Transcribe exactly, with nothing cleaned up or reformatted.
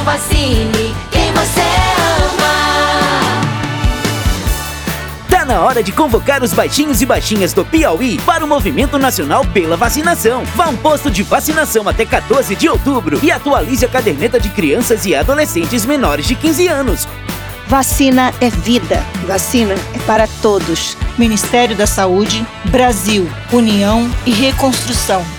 vacine quem você ama. Tá na hora de convocar os baixinhos e baixinhas do Piauí para o Movimento Nacional pela Vacinação. Vá a um posto de vacinação até quatorze de outubro e atualize a caderneta de crianças e adolescentes menores de quinze anos. Vacina é vida. Vacina é para todos. Ministério da Saúde, Brasil, União e Reconstrução.